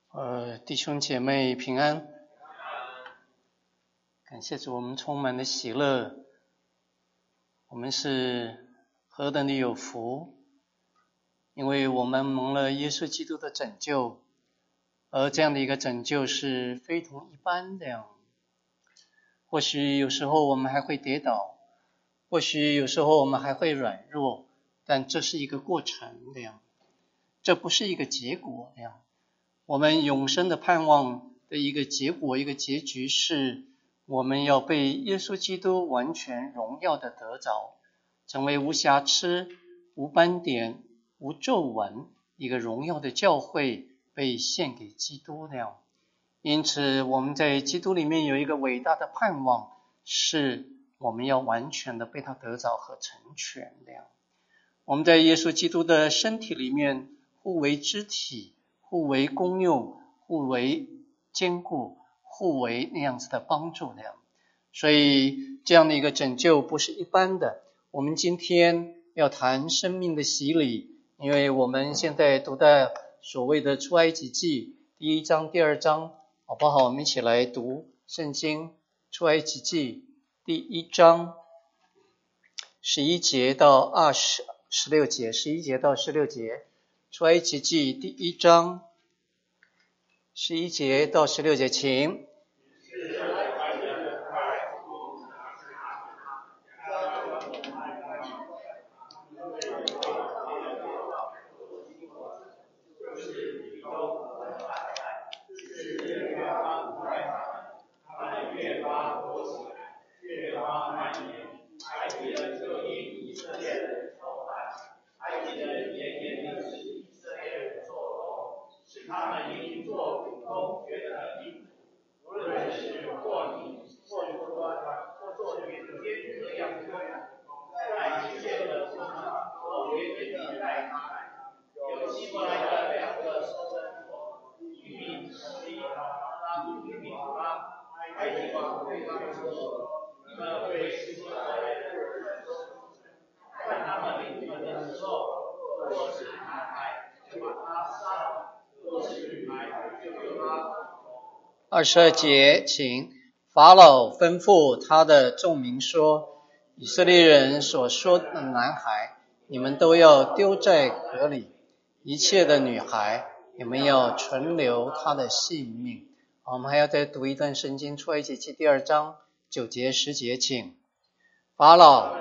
弟兄姐妹平安，感谢主，我们充满了喜乐，我们是何等的有福，因为我们蒙了耶稣基督的拯救，而这样的一个拯救是非同一般的。或许有时候我们还会跌倒，或许有时候我们还会软弱，但这是一个过程的，这不是一个结果的。我们永生的盼望的一个结果，一个结局是我们要被耶稣基督完全荣耀的得着，成为无瑕疵、无斑点、无皱纹，一个荣耀的教会被献给基督的。因此我们在基督里面有一个伟大的盼望，是我们要完全的被他得着和成全的。我们在耶稣基督的身体里面互为肢体，互为功用，互为坚固，互为那样子的帮助的。所以这样的一个拯救不是一般的。我们今天要谈生命的洗礼，因为我们现在读的所谓的出埃及记第1章第2章，好不好？我们一起来读圣经出埃及记第1章11节到16节，11节到16节，出埃及记第1章11节到16节，请。22节，请。法老吩咐他的众民说，以色列人所说的男孩，你们都要丢在河里，一切的女孩，你们要存留她的性命。我们还要再读一段圣经，出埃及记第2章9节10节，请。法老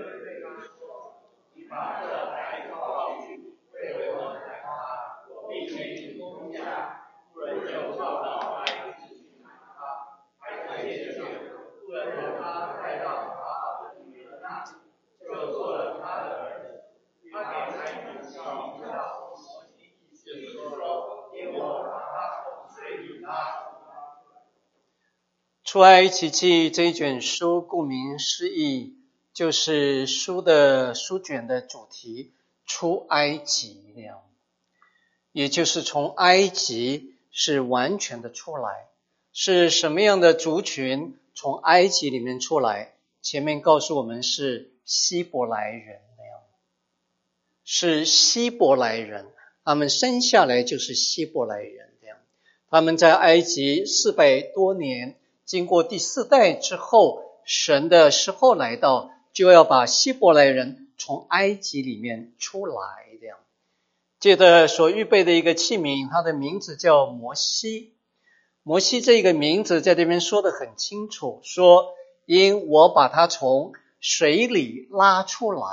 出埃及记这一卷书，顾名思义，就是书卷的主题，出埃及，也就是从埃及是完全的出来。是什么样的族群从埃及里面出来？前面告诉我们是希伯来人，是希伯来人，他们生下来就是希伯来人。他们在埃及400多年，经过第4代之后，神的时候来到，就要把希伯来人从埃及里面出来。借着所预备的一个器皿，它的名字叫摩西。摩西这个名字在这边说得很清楚，说因我把他从水里拉出来，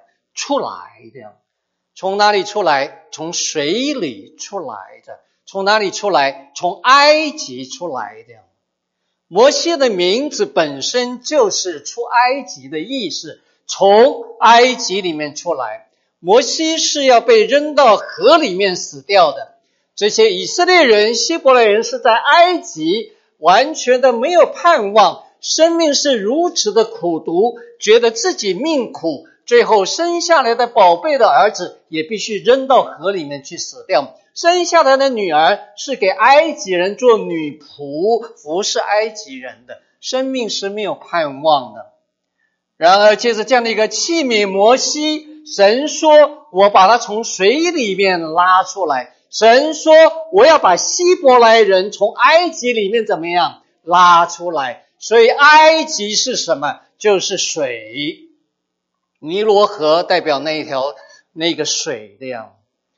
从哪里出来？从水里出来的。从哪里出来？从埃及出来的。摩西的名字本身就是出埃及的意思，从埃及里面出来。摩西是要被扔到河里面死掉的。这些以色列人、希伯来人是在埃及完全的没有盼望，生命是如此的苦毒，觉得自己命苦，最后生下来的宝贝的儿子也必须扔到河里面去死掉。生下来的女儿是给埃及人做女仆，服侍埃及人的，生命是没有盼望的。然而借着这样的一个器皿摩西，神说我把他从水里面拉出来， 神说我要把希伯来人从埃及里面怎么样拉出来，所以埃及是什么？就是水，尼罗河代表那个水这样。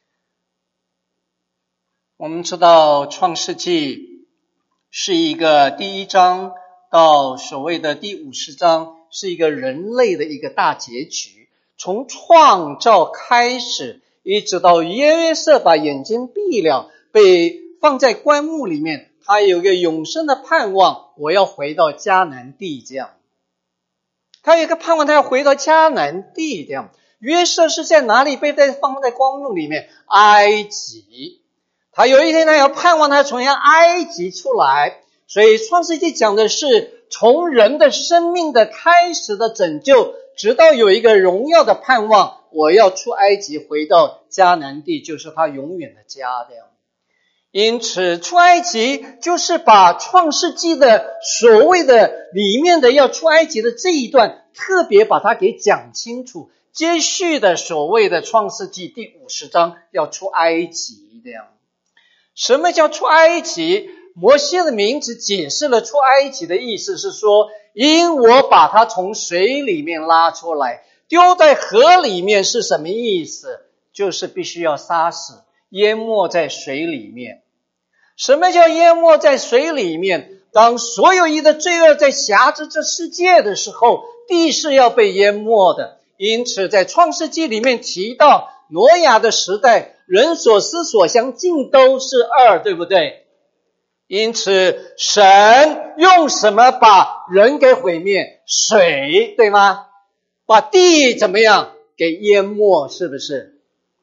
我们知道创世纪是一个第1章到所谓的第50章是一个人类的一个大结局，从创造开始一直到约瑟把眼睛闭了，被放在棺木里面，他有一个永生的盼望，我要回到迦南地这样。他有一个盼望，他要回到迦南地这样。约瑟是在哪里被放在棺木里面？埃及。他有一天他要盼望他从埃及出来，所以创世纪讲的是从人的生命的开始的拯救，直到有一个荣耀的盼望，我要出埃及回到迦南地，就是他永远的家这样。因此出埃及就是把创世纪的所谓的里面的要出埃及的这一段特别把它给讲清楚，接续的所谓的创世纪第50章要出埃及这样。什么叫出埃及？摩西的名字解释了出埃及的意思是说，因我把他从水里面拉出来，丢在河里面是什么意思？就是必须要杀死，淹没在水里面。什么叫淹没在水里面？当所有的罪恶在辖制这世界的时候，地是要被淹没的。因此在创世纪里面提到挪亚的时代，人所思所想尽都是恶，对不对？因此神用什么把人给毁灭？水，对吗？把地怎么样给淹没，是不是？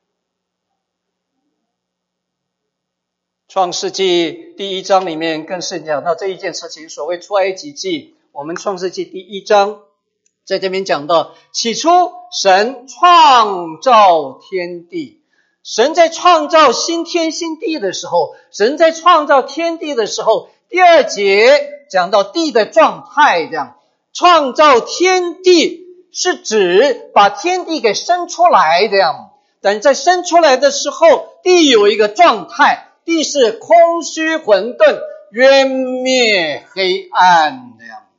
创世纪第1章里面更是讲到这一件事情，所谓出埃及记，我们创世纪第1章在这边讲到，起初神创造天地。神在创造新天新地的时候，神在创造天地的时候，第2节讲到地的状态这样。创造天地是指把天地给生出来这样，但在生出来的时候，地有一个状态，地是空虚混沌，渊灭黑暗这样。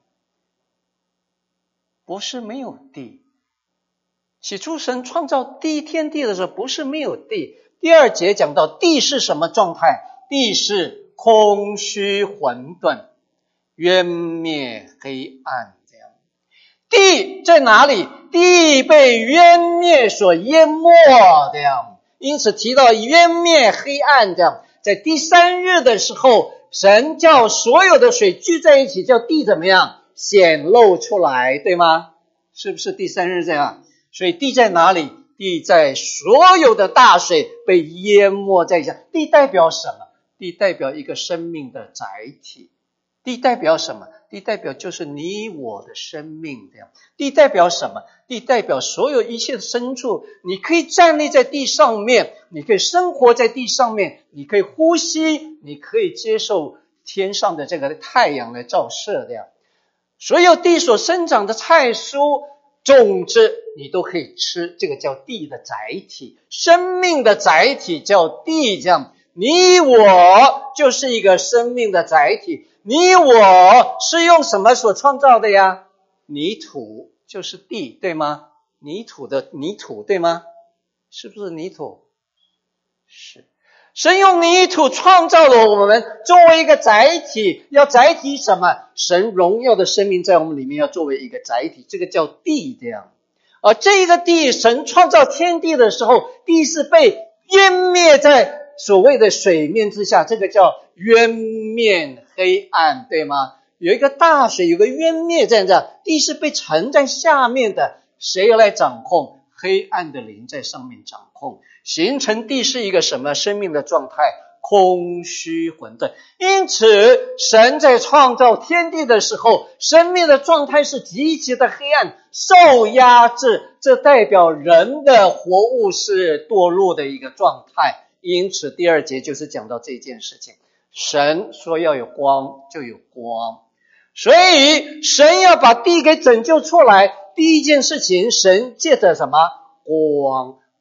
不是没有地。起初神创造天地的时候不是没有地。第2节讲到地是什么状态？地是空虚混沌，渊灭黑暗这样。地在哪里？地被渊灭所淹没这样。因此提到渊灭黑暗这样。在第3日的时候，神叫所有的水聚在一起，叫地怎么样？显露出来，对吗？是不是第3日这样？所以地在哪里？地在所有的大水被淹没在一起。地代表什么？地代表一个生命的载体。地代表什么？地代表就是你我的生命这样。地代表什么？地代表所有一切的牲畜，你可以站立在地上面，你可以生活在地上面，你可以呼吸，你可以接受天上的这个太阳来照射这样。所有地所生长的菜蔬种子你都可以吃，这个叫地的载体，生命的载体叫地这样。你我就是一个生命的载体。你我是用什么所创造的呀？泥土就是地，对吗？泥土的泥土，对吗？是不是泥土？是。神用泥土创造了我们，作为一个载体，要载体什么？神荣耀的生命在我们里面要作为一个载体，这个叫地这样。而这个地，神创造天地的时候，地是被淹灭在所谓的水面之下，这个叫渊面黑暗，对吗？有一个大水，有个渊面在这，地是被沉在下面的，谁来掌控？黑暗的灵在上面掌控，形成地是一个什么生命的状态？空虚混沌。因此神在创造天地的时候，生命的状态是极其的黑暗，受压制，这代表人的活物是堕落的一个状态。因此第2节就是讲到这件事情，神说要有光就有光，所以神要把地给拯救出来。第一件事情，神借着什么？光。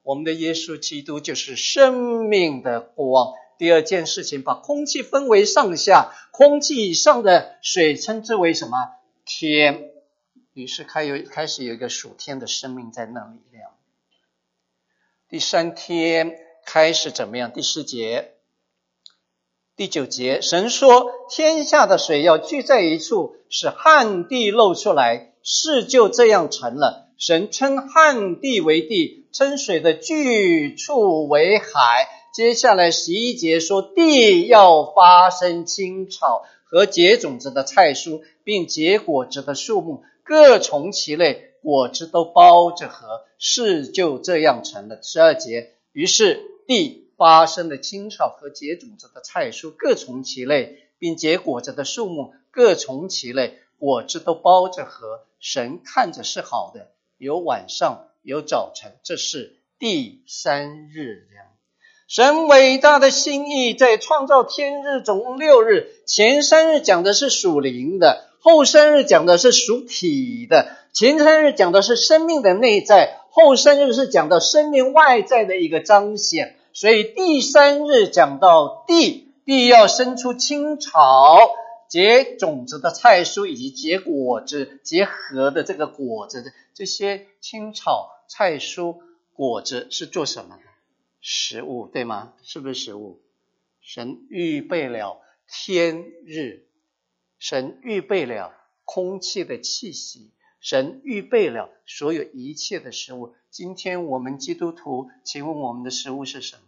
我们的耶稣基督就是生命的光。第二件事情，把空气分为上下，空气以上的水称之为什么？天。于是开始有一个属天的生命在那里。第三天开始怎么样？第4节、第9节，神说天下的水要聚在一处，使旱地露出来，事就这样成了。神称旱地为地，称水的聚处为海。接下来11节说，地要发生青草和结种子的菜蔬，并结果子的树木，各从其类，果子都包着核，事就这样成了。12节，于是地发生了青草和结种子的菜蔬，各从其类，并结果子的树木，各从其类，果子都包着核。神看着是好的，有晚上有早晨，这是第3日。神伟大的心意在创造天日总共6日，前3日讲的是属灵的，后3日讲的是属体的。前3日讲的是生命的内在，后3日是讲到生命外在的一个彰显。所以第3日讲到地要生出青草、结种子的菜蔬，以及结果子、结核的这个果子。这些青草、菜蔬、果子是做什么的？食物，对吗？是不是食物？神预备了天日，神预备了空气的气息，神预备了所有一切的食物。今天我们基督徒，请问我们的食物是什么？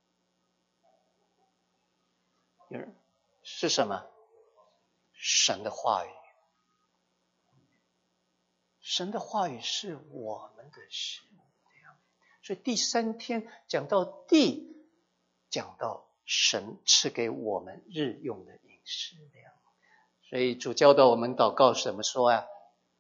是什么？神的话语。神的话语是我们的食物。所以第3天讲到地，讲到神赐给我们日用的饮食。所以主教导我们祷告怎么说啊？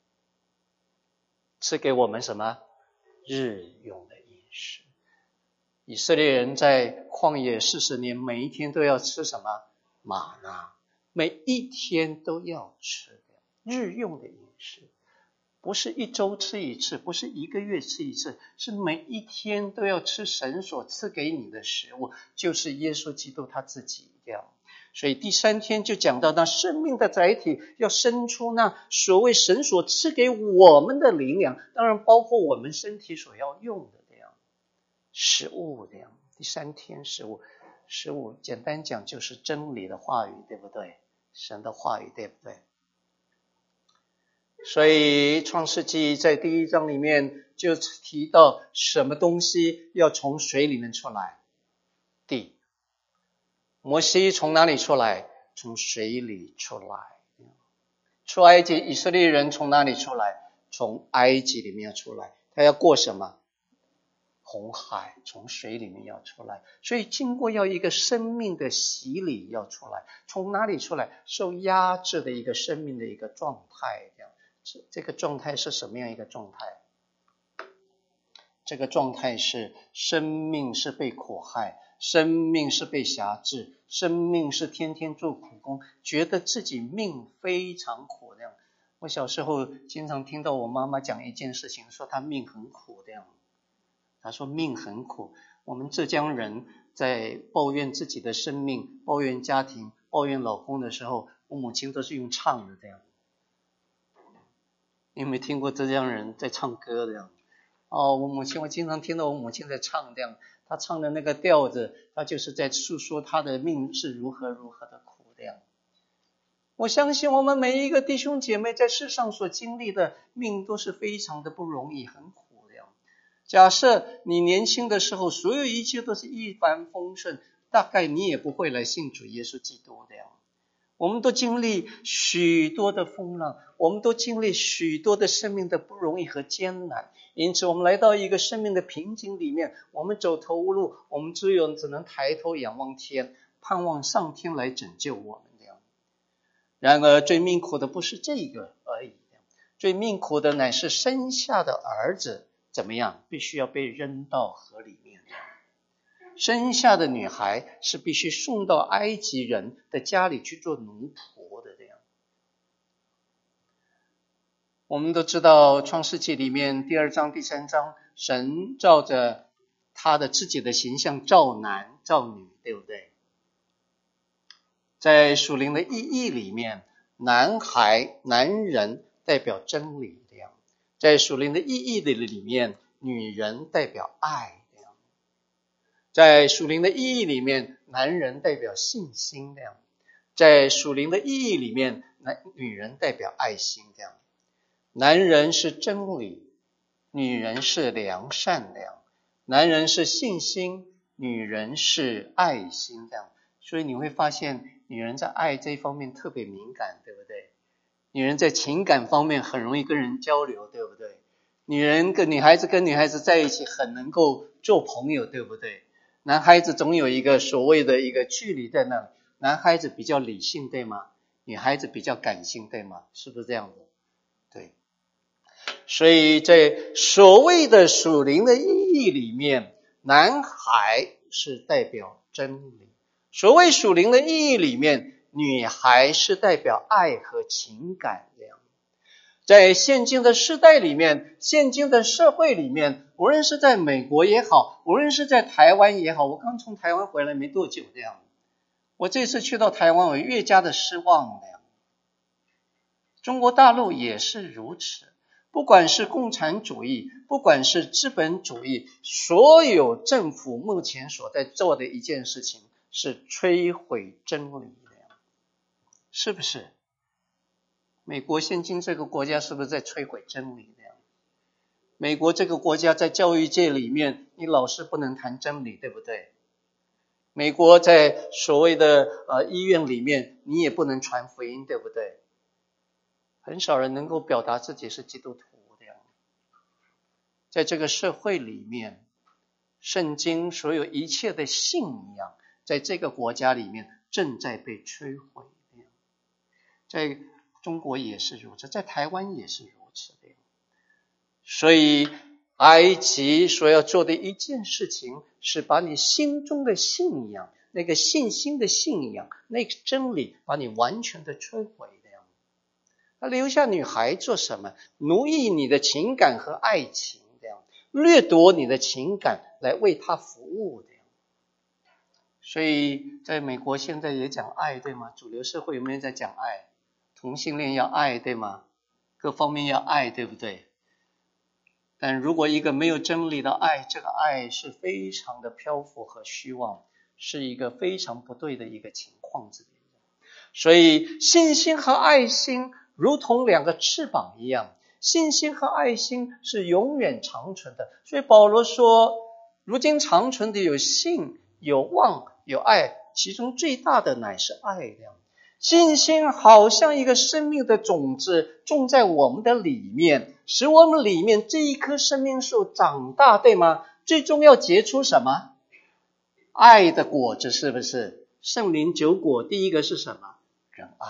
赐给我们什么？日用的饮食。以色列人在旷野40年，每一天都要吃什么？玛纳，每一天都要吃日用的饮食。不是1周吃一次，不是1个月吃一次，是每一天都要吃神所赐给你的食物，就是耶稣基督他自己这样。所以第3天就讲到那生命的载体要生出那所谓神所赐给我们的灵粮，当然包括我们身体所要用的这样食物这样。第3天食物简单讲就是真理的话语，对不对？神的话语，对不对？所以创世纪在第1章里面就提到什么东西要从水里面出来？地。摩西从哪里出来？从水里出来。出埃及，以色列人从哪里出来？从埃及里面出来。他要过什么？红海，从水里面要出来。所以经过要一个生命的洗礼要出来。从哪里出来？受压制的一个生命的一个状态。这个状态是什么样一个状态？这个状态是生命是被苦害，生命是被辖制，生命是天天做苦工，觉得自己命非常苦这样。我小时候经常听到我妈妈讲一件事情，说她命很苦这样。她说命很苦。我们浙江人在抱怨自己的生命、抱怨家庭、抱怨老公的时候，我母亲都是用唱的这样。你有没有听过浙江人在唱歌这样？我经常听到我母亲在唱这样，她唱的那个调子，她就是在诉说她的命是如何如何的苦这样。我相信我们每一个弟兄姐妹在世上所经历的命都是非常的不容易，很苦这样。假设你年轻的时候所有一切都是一帆风顺，大概你也不会来信主耶稣基督这样。我们都经历许多的风浪，我们都经历许多的生命的不容易和艰难，因此我们来到一个生命的瓶颈里面，我们走投无路，我们只能抬头仰望天，盼望上天来拯救我们这样。然而最命苦的不是这个而已，最命苦的乃是生下的儿子怎么样，必须要被扔到河里面。生下的女孩是必须送到埃及人的家里去做奴仆的这样。我们都知道创世纪里面第2章第3章，神照着他的自己的形象造男造女，对不对？在属灵的意义里面，男人代表真理这样，在属灵的意义的里面，女人代表爱这样，在属灵的意义里面，男人代表信心这样，在属灵的意义里面，女人代表爱心这样。男人是真理，女人是良善这样，男人是信心，女人是爱心这样。所以你会发现女人在爱这一方面特别敏感，对不对？女人在情感方面很容易跟人交流，对不对？女孩子跟女孩子在一起很能够做朋友，对不对？男孩子总有一个所谓的一个距离在那里，男孩子比较理性，对吗？女孩子比较感性，对吗？是不是这样的？对。所以在所谓的属灵的意义里面，男孩是代表真理，所谓属灵的意义里面，女孩是代表爱和情感这样。在现今的世代里面，现今的社会里面，无论是在美国也好，无论是在台湾也好，我刚从台湾回来没多久这样，我这次去到台湾，我越加的失望这样。中国大陆也是如此，不管是共产主义，不管是资本主义，所有政府目前所在做的一件事情是摧毁真理的，是不是？美国现今这个国家是不是在摧毁真理的？美国这个国家在教育界里面，你老师不能谈真理，对不对？美国在所谓的医院里面，你也不能传福音，对不对？很少人能够表达自己是基督徒这样。在这个社会里面，圣经所有一切的信仰，在这个国家里面正在被摧毁。在中国也是如此，在台湾也是如此的。所以埃及所要做的一件事情，是把你心中的信仰，那个信心的信仰，那个真理，把你完全的摧毁的。他留下女孩做什么？奴役你的情感和爱情，这样掠夺你的情感来为他服务的。所以在美国现在也讲爱，对吗？主流社会有没有在讲爱？同性恋要爱，对吗？各方面要爱，对不对？但如果一个没有真理的爱，这个爱是非常的漂浮和虚妄，是一个非常不对的一个情况之类的。所以信心和爱心如同两个翅膀一样，信心和爱心是永远长存的。所以保罗说，如今长存的有信、有望、有爱，其中最大的乃是爱量。信心好像一个生命的种子种在我们的里面，使我们里面这一棵生命树长大，对吗？最终要结出什么？爱的果子，是不是？圣灵9果，第一个是什么？仁爱。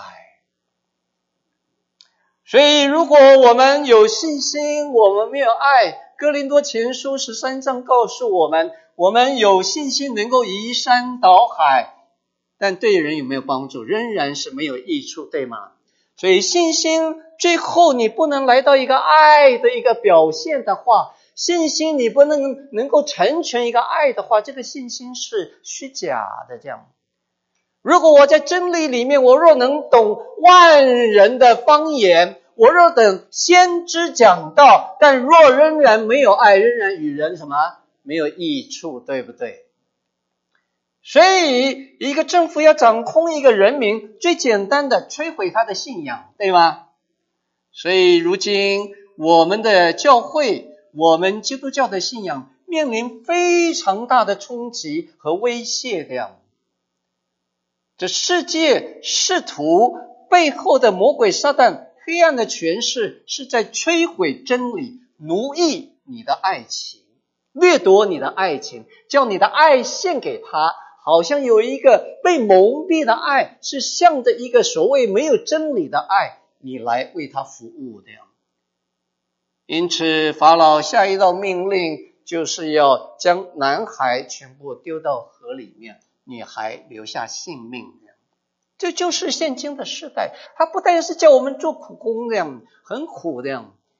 所以如果我们有信心，我们没有爱，哥林多前书13章告诉我们，我们有信心能够移山倒海，但对人有没有帮助？仍然是没有益处，对吗？所以信心最后你不能来到一个爱的一个表现的话，信心你不能够成全一个爱的话，这个信心是虚假的这样。如果我在真理里面，我若能懂万人的方言，我若等先知讲道，但若仍然没有爱，仍然与人什么？没有益处，对不对？所以一个政府要掌控一个人民，最简单的摧毁他的信仰，对吗？所以如今我们的教会，我们基督教的信仰面临非常大的冲击和威胁的样子。这世界世途背后的魔鬼撒旦黑暗的权势，是在摧毁真理，奴役你的爱情，掠夺你的爱情，叫你的爱献给他，好像有一个被蒙蔽的爱，是向着一个所谓没有真理的爱，你来为他服务的样。因此法老下一道命令，就是要将男孩全部丢到河里面，女孩留下性命。这就是现今的时代，他不但是叫我们做苦工这样，很苦这样，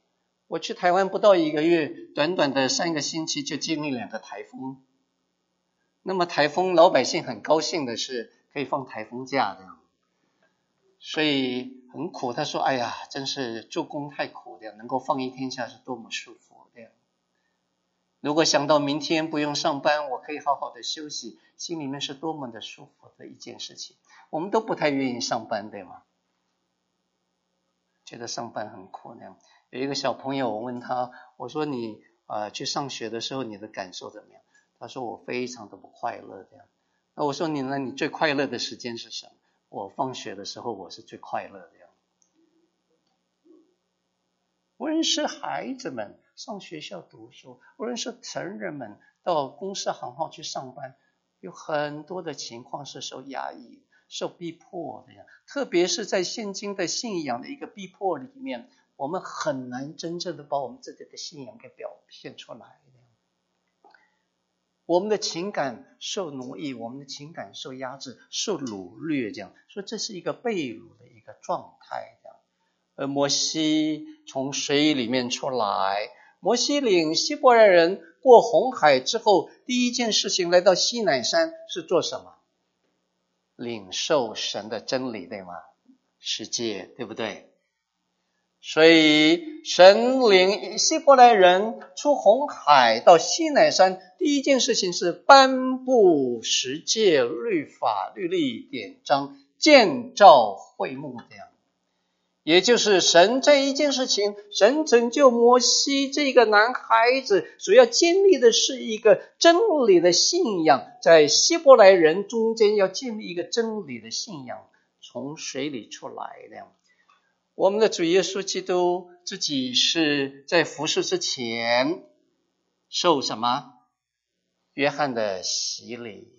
我去台湾不到1个月，短短的3个星期就经历2个台风。那么台风老百姓很高兴的是可以放台风假这样，所以很苦。他说：“哎呀，真是做工太苦了，能够放1天假是多么舒服这样。如果想到明天不用上班，我可以好好的休息，心里面是多么的舒服的一件事情。我们都不太愿意上班，对吗？觉得上班很苦那样。有一个小朋友，我问他，我说你去上学的时候，你的感受怎么样？他说我非常的不快乐这样。那我说你最快乐的时间是什么？我放学的时候我是最快乐的样。无论是孩子们上学校读书，无论是成人们到公司行号去上班，有很多的情况是受压抑、受逼迫的呀。特别是在现今的信仰的一个逼迫里面，我们很难真正的把我们自己的信仰给表现出来。我们的情感受奴役，我们的情感受压制、受掳掠，这样说这是一个被掳的一个状态。这样，而摩西从水里面出来，摩西领希伯来人过红海之后，第一件事情来到西乃山是做什么？领受神的真理，对吗？十诫，对不对？所以神领希伯来人出红海到西乃山，第一件事情是颁布十诫、律法、律例、典章，建造会幕这样。也就是神这一件事情，神拯救摩西这个男孩子所要建立的是一个真理的信仰，在希伯来人中间要建立一个真理的信仰，从水里出来的。我们的主耶稣基督自己是在服事之前受什么？约翰的洗礼。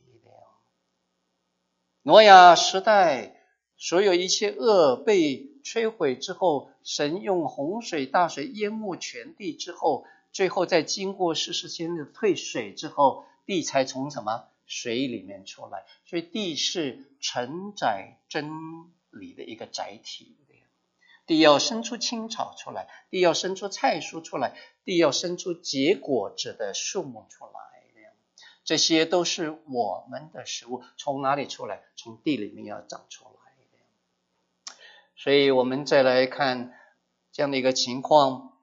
挪亚时代所有一切恶被摧毁之后，神用洪水大水淹没全地之后，最后再经过40天的退水之后，地才从什么？水里面出来。所以地是承载真理的一个载体。地要生出青草出来，地要生出菜蔬出来，地要生出结果子的树木出来，这些都是我们的食物。从哪里出来？从地里面要长出来。所以我们再来看这样的一个情况，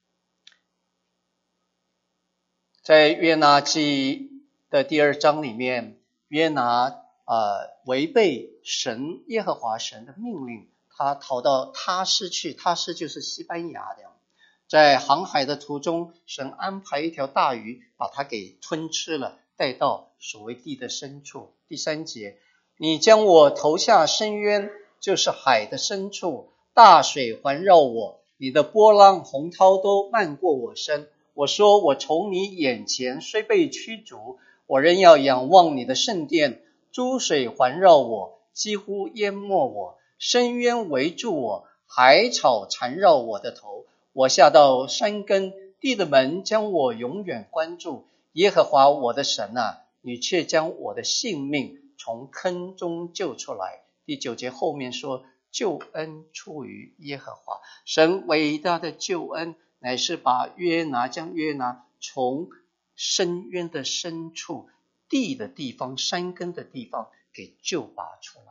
在约拿记的第2章里面，约拿违背神耶和华神的命令，他逃到他施去，他施就是西班牙的。在航海的途中，神安排一条大鱼把他给吞吃了，带到所谓地的深处。第3节，你将我投下深渊，就是海的深处，大水环绕我，你的波浪洪涛都漫过我身。我说，我从你眼前虽被驱逐，我仍要仰望你的圣殿。诸水环绕我，几乎淹没我，深渊围住我，海草缠绕我的头。我下到山根，地的门将我永远关住。耶和华我的神啊，你却将我的性命从坑中救出来。第9节后面说，救恩出于耶和华。神伟大的救恩乃是把将约拿从深渊的深处，地的地方，山根的地方给救拔出来。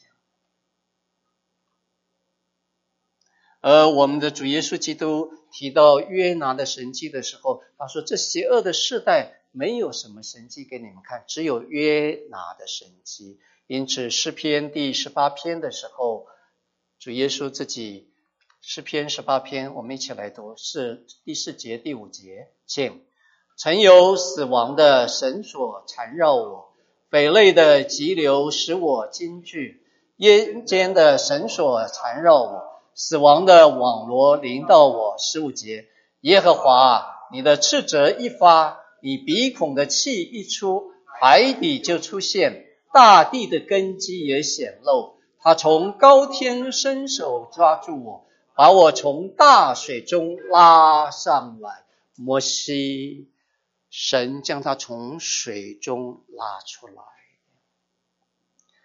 而我们的主耶稣基督提到约拿的神迹的时候，他说这邪恶的世代没有什么神迹给你们看，只有约拿的神迹。因此诗篇第18篇的时候，主耶稣自己，诗篇18篇我们一起来读，是第4节第5节，请。曾有死亡的绳索缠绕我，匪类的急流使我惊惧，阴间的绳索缠绕我，死亡的网罗临到我。15节，耶和华，你的斥责一发，你鼻孔的气一出，海底就出现，大地的根基也显露。他从高天伸手抓住我，把我从大水中拉上来。摩西，神将他从水中拉出来，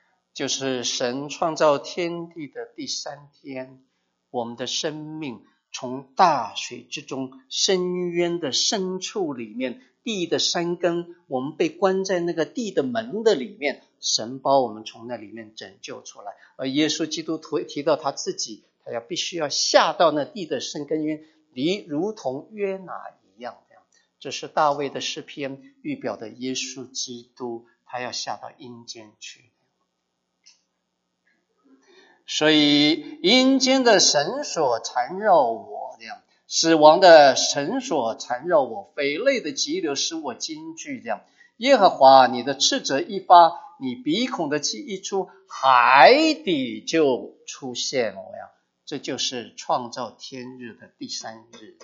就是神创造天地的第3天，我们的生命从大水之中深渊的深处里面，地的山根，我们被关在那个地的门的里面，神把我们从那里面拯救出来。而耶稣基督提到他自己，他必须要下到那地的深根里，如同约拿一样。这是大卫的诗篇预表的耶稣基督，他要下到阴间去。所以阴间的绳索缠绕我，这样死亡的绳索缠绕我，匪类的急流使我惊惧。这样，耶和华你的斥责一发，你鼻孔的气一出，海底就出现了。这就是创造天日的第三日。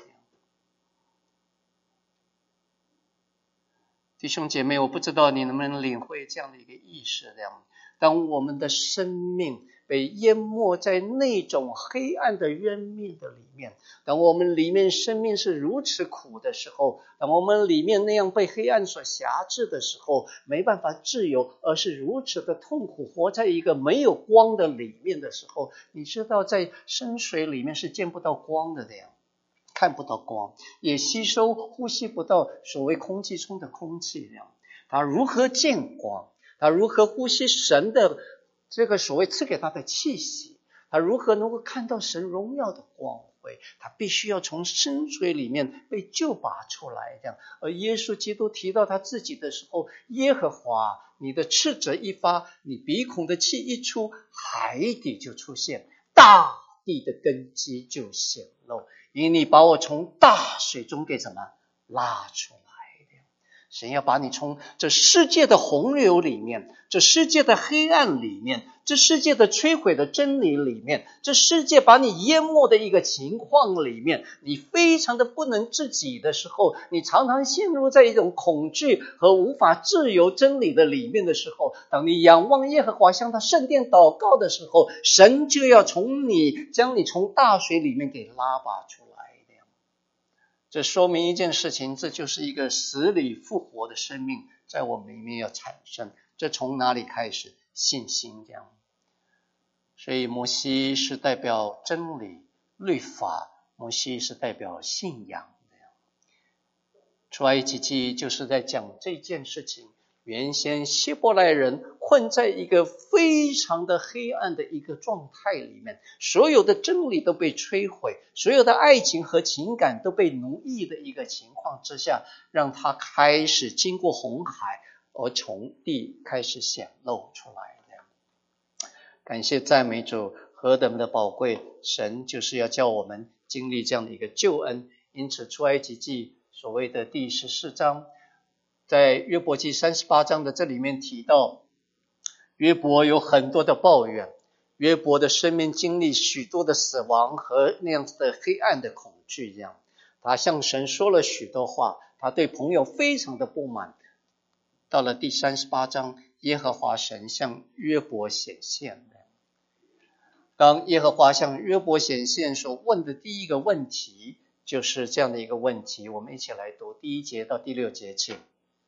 弟兄姐妹，我不知道你能不能领会这样的一个意识。当我们的生命被淹没在那种黑暗的渊面的里面，当我们里面生命是如此苦的时候，当我们里面那样被黑暗所辖制的时候，没办法自由，而是如此的痛苦，活在一个没有光的里面的时候，你知道在深水里面是见不到光的，看不到光，也呼吸不到所谓空气中的空气。他如何见光？他如何呼吸神的这个所谓赐给他的气息？他如何能够看到神荣耀的光辉？他必须要从深水里面被救拔出来。而耶稣基督提到他自己的时候，耶和华你的斥责一发，你鼻孔的气一出，海底就出现，大地的根基就显露，因为你把我从大水中给什么拉出来。神要把你从这世界的洪流里面，这世界的黑暗里面，这世界的摧毁的真理里面，这世界把你淹没的一个情况里面，你非常的不能自己的时候，你常常陷入在一种恐惧和无法自由真理的里面的时候，当你仰望耶和华向他圣殿祷告的时候，神就要将你从大水里面给拉拔出来。这说明一件事情，这就是一个死里复活的生命在我们里面要产生。这从哪里开始？信心。所以摩西是代表真理律法，摩西是代表信仰。出埃及记就是在讲这件事情。原先希伯来人困在一个非常的黑暗的一个状态里面，所有的真理都被摧毁，所有的爱情和情感都被奴役的一个情况之下，让他开始经过红海，而从地开始显露出来。感谢赞美主，何等的宝贵，神就是要叫我们经历这样的一个救恩。因此出埃及记所谓的第14章，在约伯记38章的这里面提到，约伯有很多的抱怨，约伯的生命经历许多的死亡和那样子的黑暗的恐惧。他向神说了许多话，他对朋友非常的不满。到了第38章，耶和华神向约伯显现。当耶和华向约伯显现所问的第一个问题就是这样的一个问题，我们一起来读第1节到第6节，请。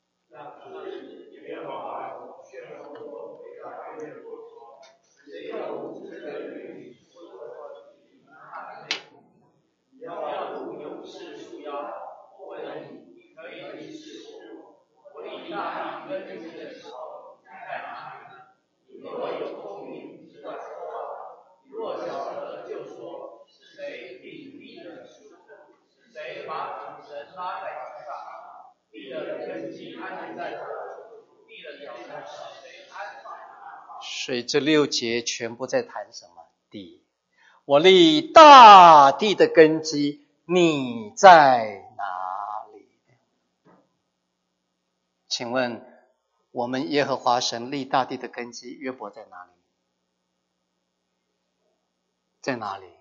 所以这6节全部在谈什么？地。我立大地的根基，你在哪里？请问我们耶和华神立大地的根基，约伯在哪里？在哪里？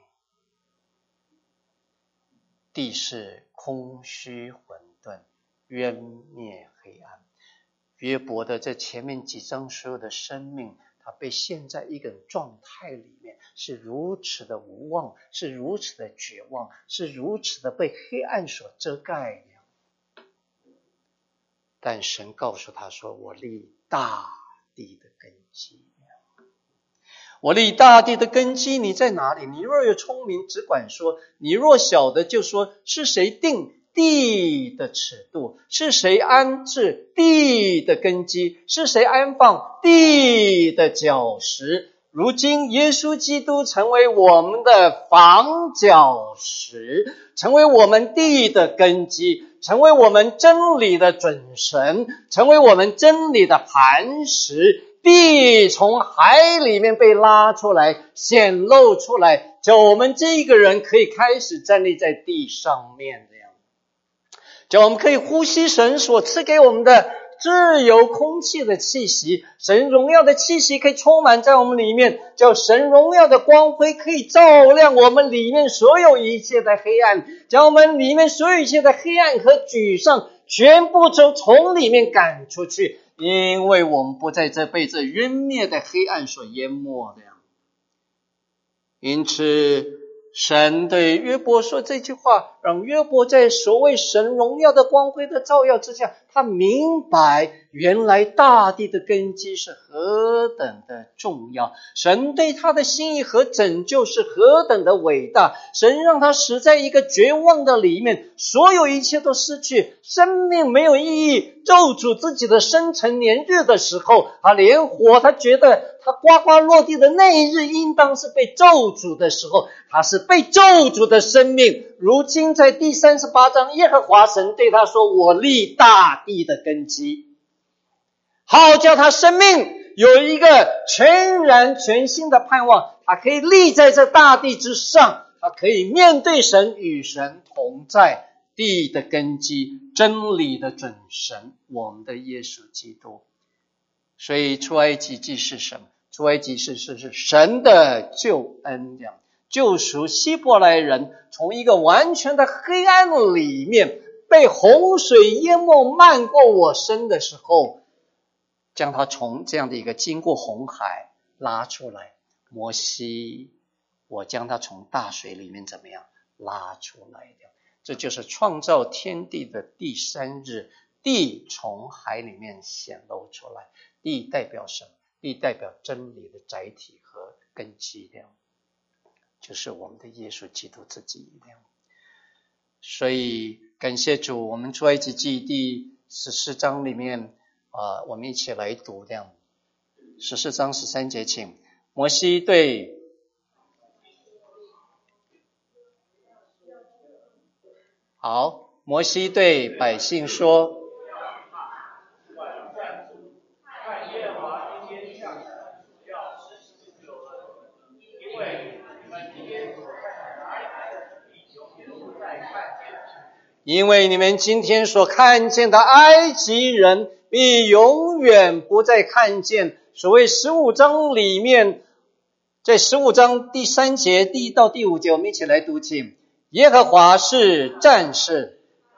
地是空虚混沌，渊灭黑暗。约伯的这前面几章所有的生命，他被陷在一个状态里面，是如此的无望，是如此的绝望，是如此的被黑暗所遮盖。但神告诉他说，我立大地的根基。 我立大地的根基，你在哪里？你若有聪明，只管说；你若晓得，就说。是谁定地的尺度？是谁安置地的根基？是谁安放地的脚石？如今耶稣基督成为我们的房角石，成为我们地的根基，成为我们真理的准绳，成为我们真理的磐石。地从海里面被拉出来，显露出来，叫我们这个人可以开始站立在地上面，这样叫我们可以呼吸神所赐给我们的自由空气的气息，神荣耀的气息可以充满在我们里面，叫神荣耀的光辉可以照亮我们里面所有一切的黑暗，将我们里面所有一切的黑暗和沮丧全部从里面赶出去，因为我们不在这被这湮灭的黑暗所淹没的。因此神对约伯说这句话，让约伯在所谓神荣耀的光辉的照耀之下，他明白原来大地的根基是何等的重要，神对他的心意和拯救是何等的伟大，神让他死在一个绝望的里面，所有一切都失去，生命没有意义，咒诅自己的生辰年日的时候，他连活，他觉得他呱呱落地的那一日应当是被咒诅的时候，他是被咒诅的生命。如今在第38章，耶和华神对他说，我立大地的根基，好叫他生命有一个全然全新的盼望，他可以立在这大地之上，他可以面对神，与神同在。地的根基，真理的准绳，我们的耶稣基督。所以出埃及记是什么？出埃及是神的救恩，这样救赎希伯来人从一个完全的黑暗里面被洪水淹没漫过我身的时候，将他从这样的一个经过红海拉出来。摩西，我将他从大水里面怎么样拉出来的？这就是创造天地的第3日，地从海里面显露出来。地代表什么？地代表真理的载体和根基，就是我们的耶稣基督自己。所以感谢主，我们出埃及记第14章里面我们一起来读14章13节，请。摩西对摩西对百姓说，因为你们今天所看见的埃及人必永远不再看见。所谓15章里面，在15章第3节第1到第5节，我们一起来读，请。耶和华是战士，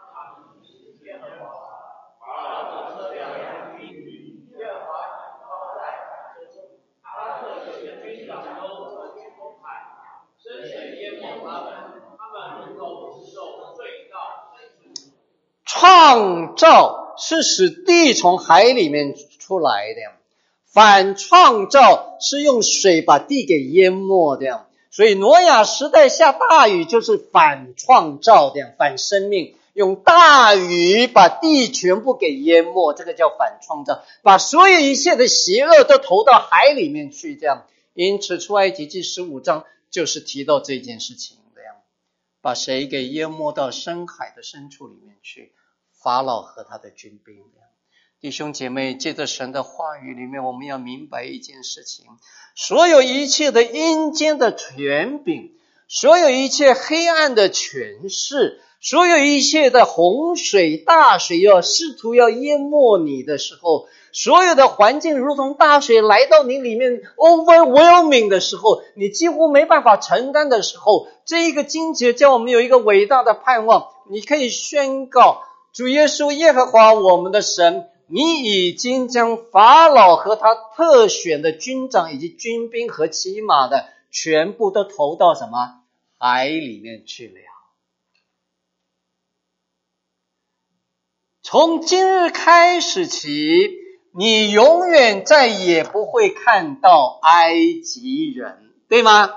创造是使地从海里面出来的，反创造是用水把地给淹没的。所以挪亚时代下大雨就是反创造的，反生命，用大雨把地全部给淹没，这个叫反创造，把所有一切的邪恶都投到海里面去，这样。因此出埃及记15章就是提到这件事情，这样把谁给淹没到深海的深处里面去？法老和他的军兵。弟兄姐妹，借着神的话语里面，我们要明白一件事情，所有一切的阴间的权柄，所有一切黑暗的权势，所有一切的洪水大水要试图要淹没你的时候，所有的环境如同大水来到你里面 overwhelming 的时候，你几乎没办法承担的时候，这一个经节叫我们有一个伟大的盼望，你可以宣告，主耶稣耶和华我们的神，你已经将法老和他特选的军长以及军兵和骑马的全部都投到什么？海里面去了。从今日开始起， 你永远再也不会看到埃及人，对吗？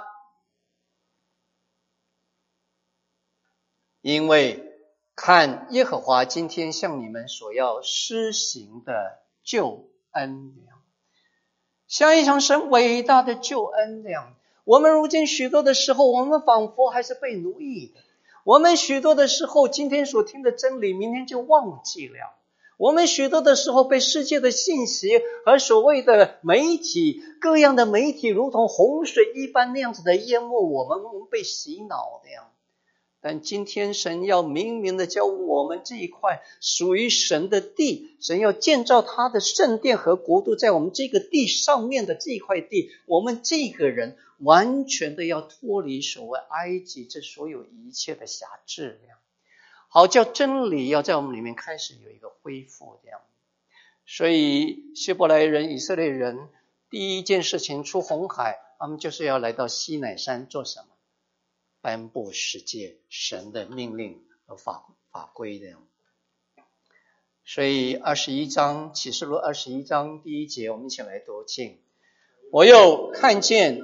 因为看耶和华今天向你们所要施行的救恩粮，像一场神伟大的救恩粮。我们如今许多的时候，我们仿佛还是被奴役的。我们许多的时候，今天所听的真理，明天就忘记了。我们许多的时候被世界的信息和所谓的媒体，各样的媒体如同洪水一般那样子的淹没我们被洗脑那样。但今天神要明明的教我们这一块属于神的地，神要建造他的圣殿和国度在我们这个地上面的这一块地，我们这个人完全的要脱离所谓埃及这所有一切的辖制，好叫真理要在我们里面开始有一个恢复这样。所以希伯来人以色列人第一件事情出红海，他们就是要来到西乃山做什么？颁布十诫神的命令和法规的。所以21章启示录21章第1节，我们一起来读经。我又看见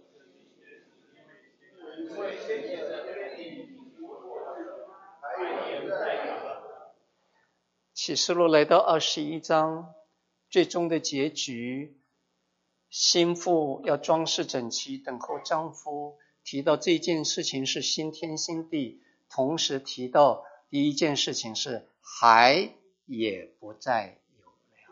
启示录来到21章最终的结局，新妇要装饰整齐等候丈夫，提到这件事情是新天新地，同时提到第一件事情是海也不再有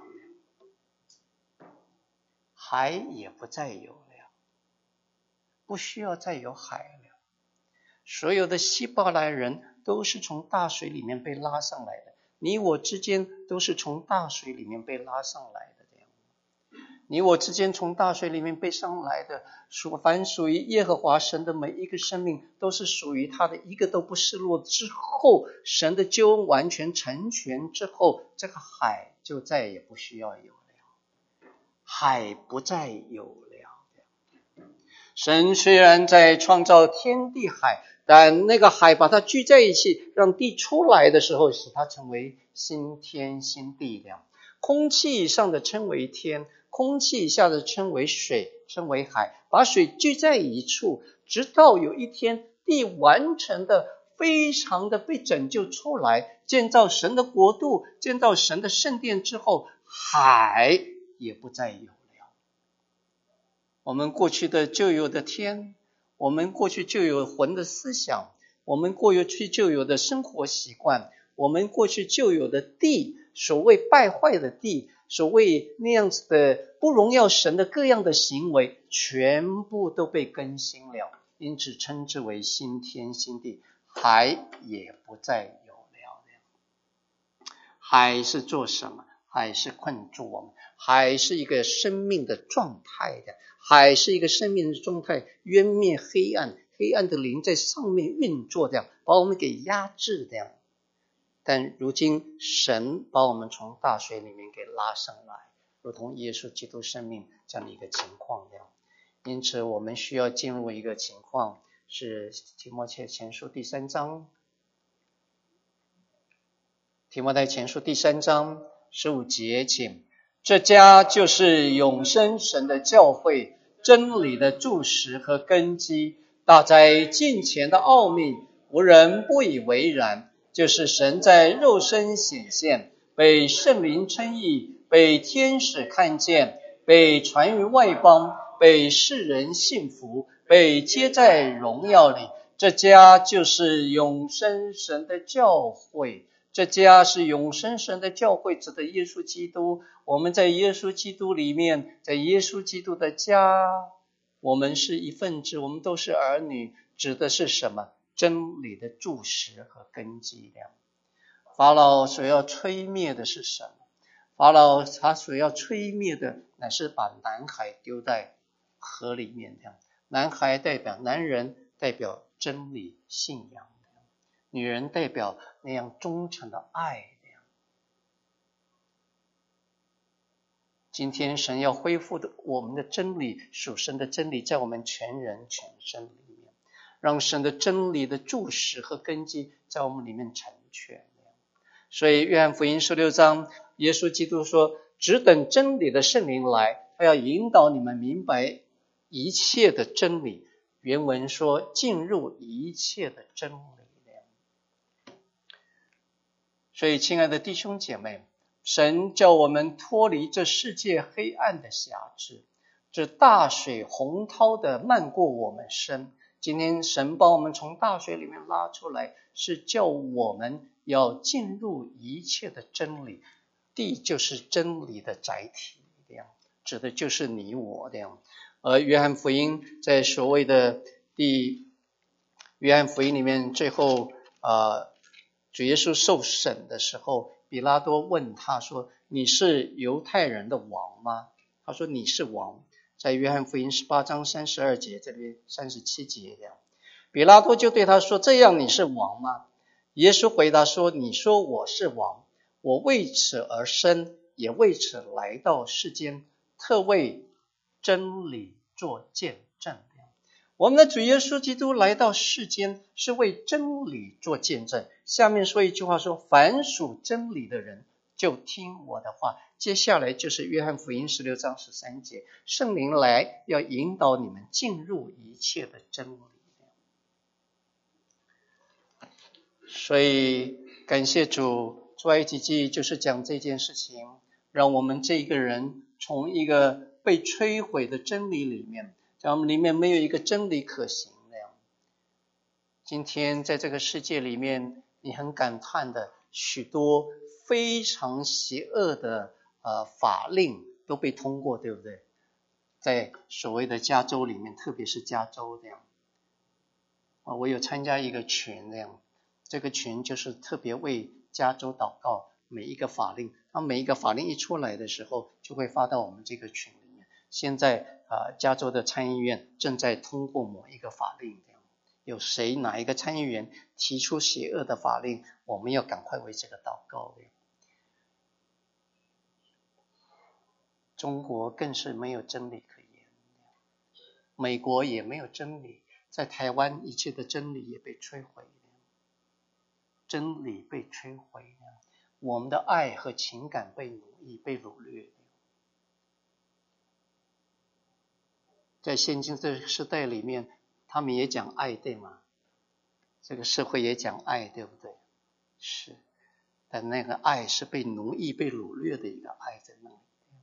了，海也不再有了，不需要再有海了。所有的希伯来人都是从大水里面被拉上来的，你我之间都是从大水里面被拉上来的。你我之间从大水里面被上来的，凡属于耶和华神的每一个生命都是属于他的，一个都不失落。之后神的救恩完全成全之后，这个海就再也不需要有了，海不再有了。神虽然在创造天地海，但那个海把它聚在一起，让地出来的时候，使它成为新天新地了。空气以上的称为天，空气以下的称为水，称为海，把水聚在一处，直到有一天地完成的非常的被拯救出来，建造神的国度，建造神的圣殿之后，海也不再有了。我们过去的旧有的天，我们过去就有魂的思想，我们过去就有的生活习惯，我们过去就有的地，所谓败坏的地，所谓那样子的不荣耀神的各样的行为，全部都被更新了，因此称之为新天新地，海也不再有了。海是做什么？海是困住我们，海是一个生命的状态的，海是一个生命的状态，渊灭黑暗，黑暗的灵在上面运作，这样把我们给压制，这样。但如今神把我们从大水里面给拉上来，如同耶稣基督生命这样的一个情况这样。因此我们需要进入一个情况，是提摩太前书第3章，提摩太前书第3章15节，请。这家就是永生神的教会，真理的柱石和根基，大在近前的奥秘，无人不以为然，就是神在肉身显现，被圣灵称义，被天使看见，被传于外邦，被世人信服，被接在荣耀里。这家就是永生神的教会，这家是永生神的教会，指的耶稣基督。我们在耶稣基督里面，在耶稣基督的家，我们是一份子，我们都是儿女，指的是什么？真理的柱石和根基。法老所要吹灭的是什么？法老他所要吹灭的乃是把男孩丢在河里面，男孩代表男人，代表真理信仰，女人代表那样忠诚的爱。今天神要恢复的我们的真理，属神的真理在我们全人全身里面，让神的真理的柱石和根基在我们里面成全。所以约翰福音16章耶稣基督说， 只等真理的圣灵来，他要引导你们明白一切的真理。原文说进入一切的真理。所以亲爱的弟兄姐妹，神叫我们脱离这世界黑暗的辖制，这大水洪涛的漫过我们身。今天神把我们从大水里面拉出来，是叫我们要进入一切的真理。地就是真理的载体，这样指的就是你我这样。而约翰福音在所谓的约翰福音里面最后主耶稣受审的时候，比拉多问他说，你是犹太人的王吗？他说你是王。在约翰福音18章32节，这里37节这样。比拉多就对他说，这样你是王吗？耶稣回答说，你说我是王，我为此而生，也为此来到世间，特为真理做见证。我们的主耶稣基督来到世间是为真理做见证。下面说一句话说，凡属真理的人就听我的话。接下来就是约翰福音16章13节，圣灵来要引导你们进入一切的真理。所以感谢主，出埃及记就是讲这件事情，让我们这一个人从一个被摧毁的真理里面，在我们里面没有一个真理可行那样。今天在这个世界里面，你很感叹的，许多非常邪恶的法令都被通过，对不对？在所谓的加州里面，特别是加州这样。我有参加一个群这样，这个群就是特别为加州祷告每一个法令，当每一个法令一出来的时候，就会发到我们这个群里面。现在加州的参议院正在通过某一个法令，这样有谁哪一个参议员提出邪恶的法令，我们要赶快为这个祷告。中国更是没有真理可言，美国也没有真理，在台湾一切的真理也被摧毁，真理被摧毁，我们的爱和情感被奴役被掳掠。在现今这个时代里面，他们也讲爱，对吗？这个社会也讲爱，对不对？是，但那个爱是被奴役被掳掠的一个爱在那里。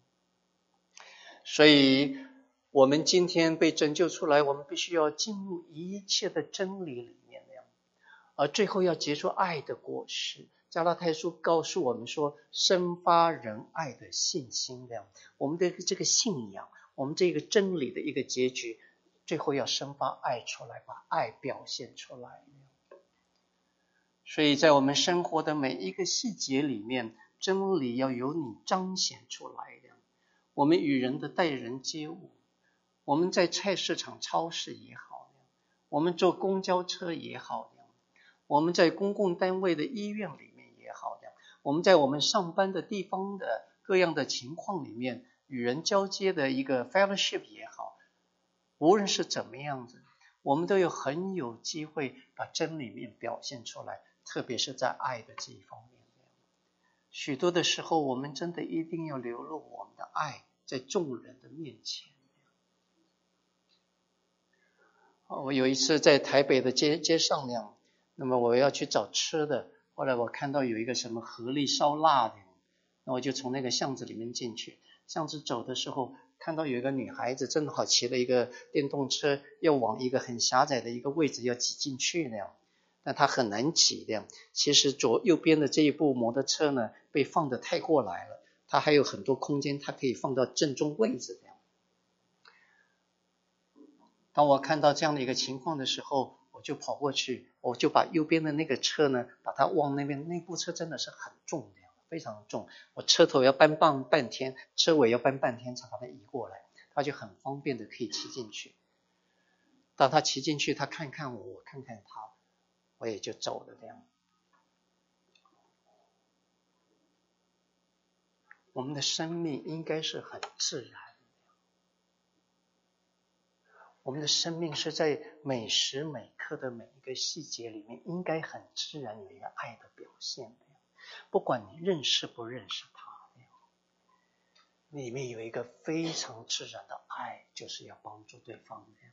所以我们今天被拯救出来，我们必须要进入一切的真理里面，而最后要结出爱的果实。加拉太书告诉我们说，生发仁爱的信心，我们的这个信仰，我们这个真理的一个结局，最后要生发爱出来，把爱表现出来。所以在我们生活的每一个细节里面，真理要由你彰显出来的。我们与人的待人接物，我们在菜市场超市也好，我们坐公交车也好，我们在公共单位的医院里面也好，我们在我们上班的地方的各样的情况里面，与人交接的一个 fellowship 也好，无论是怎么样子，我们都很有机会把真理面表现出来，特别是在爱的这一方面。许多的时候，我们真的一定要流露我们的爱在众人的面前。我有一次在台北的街上那么我要去找吃的，后来我看到有一个什么合力烧腊的，那我就从那个巷子里面进去。巷子走的时候，看到有一个女孩子正好骑了一个电动车，要往一个很狭窄的一个位置要挤进去那样，但她很难挤的。其实右边的这一部摩托车呢，被放得太过来了，它还有很多空间，它可以放到正中位置这样。当我看到这样的一个情况的时候，我就跑过去，我就把右边的那个车呢，把它往那边，那部车真的是很重的，非常重，我车头要搬半天，车尾要搬半天才把它移过来，它就很方便的可以骑进去。当他骑进去，他看看我，我看看他，我也就走了这样。我们的生命应该是很自然，我们的生命是在每时每刻的每一个细节里面，应该很自然有一个爱的表现，不管你认识不认识他。 里面有一个非常自然的爱，就是要帮助对方的。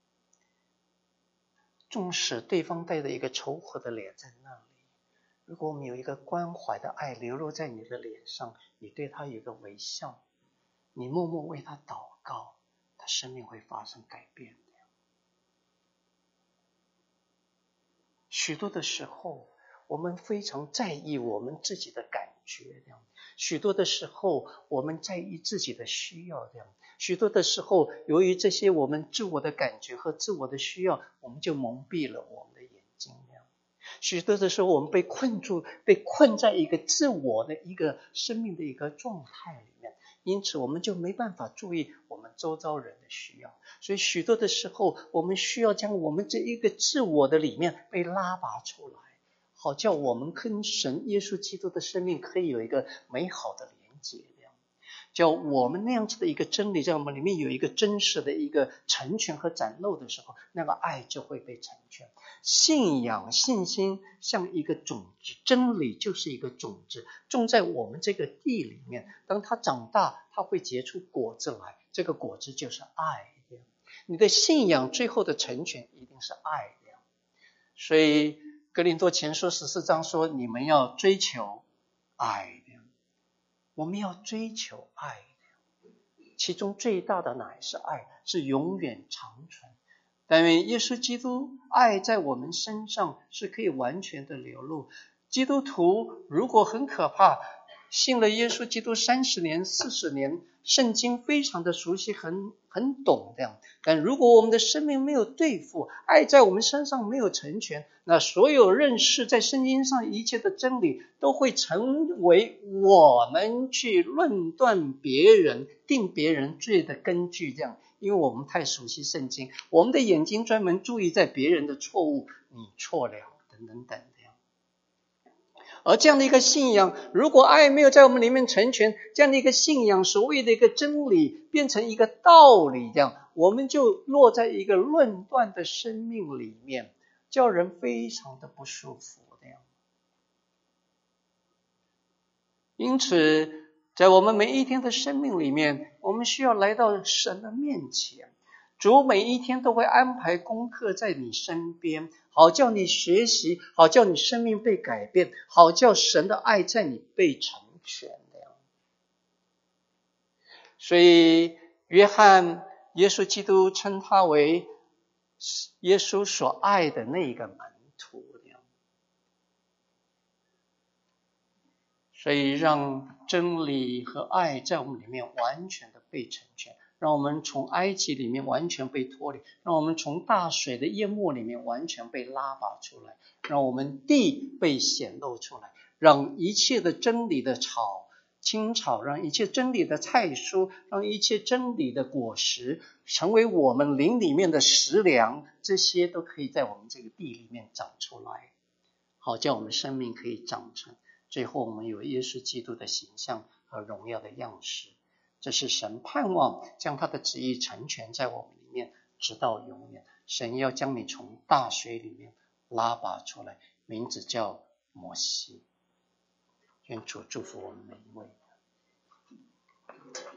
纵使对方带着一个仇恨的脸在那里，如果我们有一个关怀的爱流露在你的脸上，你对他有一个微笑，你默默为他祷告，他生命会发生改变的。许多的时候我们非常在意我们自己的感觉，许多的时候我们在意自己的需要，许多的时候由于这些我们自我的感觉和自我的需要，我们就蒙蔽了我们的眼睛。许多的时候我们被困在一个自我的一个生命的一个状态里面，因此我们就没办法注意我们周遭人的需要。所以许多的时候我们需要将我们这一个自我的里面被拉拔出来，好叫我们跟神耶稣基督的生命可以有一个美好的连结，叫我们那样子的一个真理在我们里面有一个真实的一个成全和展露的时候，那个爱就会被成全。信仰信心像一个种子，真理就是一个种子，种在我们这个地里面，当它长大，它会结出果子来，这个果子就是爱。你的信仰最后的成全一定是爱。所以哥林多前书14章说，你们要追求爱，我们要追求爱，其中最大的乃是爱，是永远长存。但愿耶稣基督爱在我们身上是可以完全的流露。基督徒如果很可怕，信了耶稣基督30年40年，圣经非常的熟悉，很懂这样，但如果我们的生命没有对付，爱在我们身上没有成全，那所有认识在圣经上一切的真理都会成为我们去论断别人定别人罪的根据，这样，因为我们太熟悉圣经，我们的眼睛专门注意在别人的错误，你错了等等等。而这样的一个信仰，如果爱没有在我们里面成全，这样的一个信仰所谓的一个真理变成一个道理，这样我们就落在一个论断的生命里面，叫人非常的不舒服这样。因此在我们每一天的生命里面，我们需要来到神的面前，主每一天都会安排功课在你身边，好叫你学习，好叫你生命被改变，好叫神的爱在你被成全。所以约翰耶稣基督称他为耶稣所爱的那个门徒。所以让真理和爱在我们里面完全的被成全，让我们从埃及里面完全被脱离，让我们从大水的淹没里面完全被拉拔出来，让我们地被显露出来，让一切的真理的青草，让一切真理的菜蔬，让一切真理的果实成为我们灵里面的食粮，这些都可以在我们这个地里面长出来，好叫我们生命可以长成，最后我们有耶稣基督的形象和荣耀的样式。这是神盼望将他的旨意成全在我们里面，直到永远。神要将你从大水里面拉拔出来，名字叫摩西。愿主祝福我们每一位。